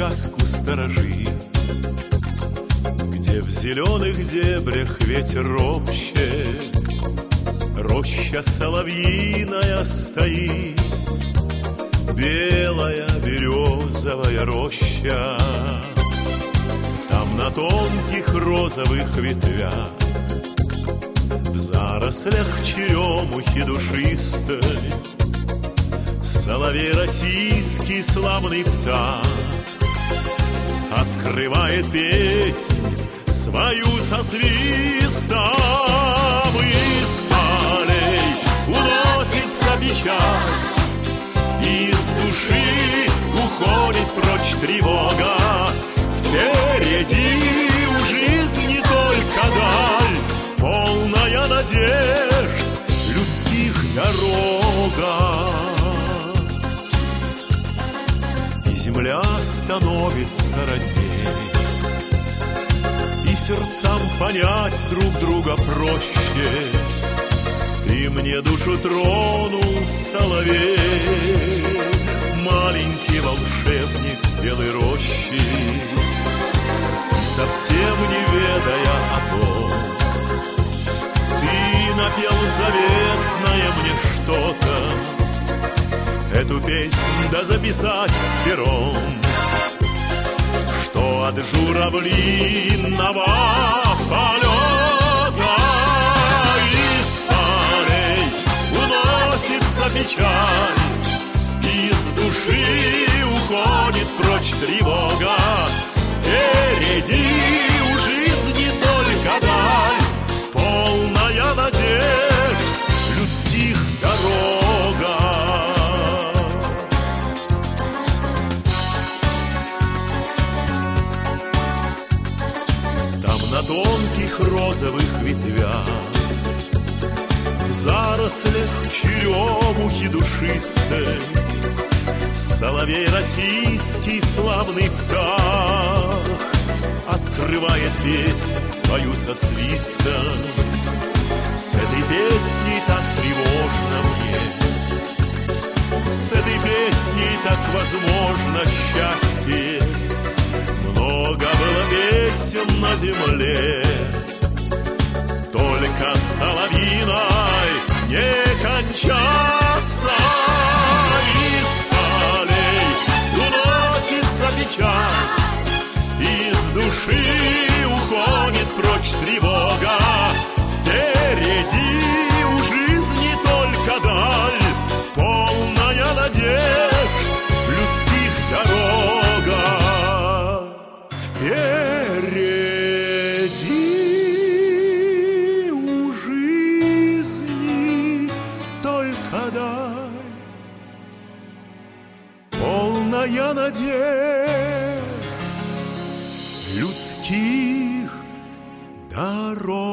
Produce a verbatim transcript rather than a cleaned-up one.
сказку сторожит, где в зеленых дебрях ветер ропщет, роща соловьиная стоит, белая березовая роща. Там на тонких розовых ветвях, в зарослях черемухи душистой, соловей российский славный птах открывает песнь свою со свистом. Из полей уносится печаль, из души уходит прочь тревога. Впереди у жизни только даль, полная надежд людских дорога. И земля становится родней, и сердцам понять друг друга проще. Ты мне душу тронул, соловей, маленький волшебник белой рощи. И совсем не ведая о том, ты напел заветное мне что-то. Эту песнь да записать с пером, что от журавлиного полета из полей уносится печаль, из души уходит прочь тревога. Впереди у жизни только даль, полная надежд людских дорога. Там на тонких розовых ветвях, в зарослях черемухи душистой, соловей российский славный птах открывает песнь свою со свистом. С этой песней так тревожно мне, с этой песней так возможно счастье. Много было песен на земле, только соловьиной не кончаться. Из полей уносится печаль, из души уходит прочь тревога. Впереди у жизни только даль, полная надежд людских дорога. Впереди у жизни только даль, полная надежд людских дорог.